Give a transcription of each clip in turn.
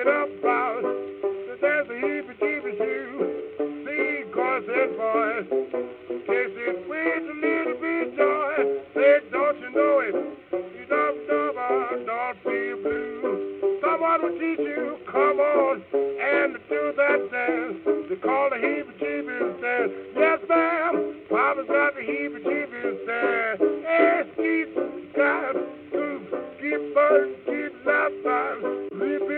thinking about that there's a heebie-jeebie shoe. See, cause that boy, takes it sweet a little bit joy. Say, don't you know it? You don't feel blue. Someone will teach you, come on, and do that dance. They call the heebie-jeebies dance. Yes, ma'am, Papa's got the heebie-jeebies dance. Hey, skeet, guys, keep burning, keep laughing.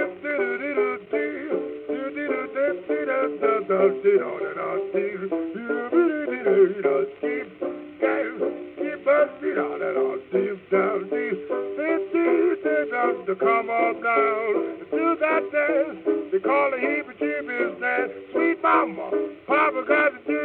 To come on down to that dance, they call the heebie-jeebies dance. Sweet mama, Papa got to do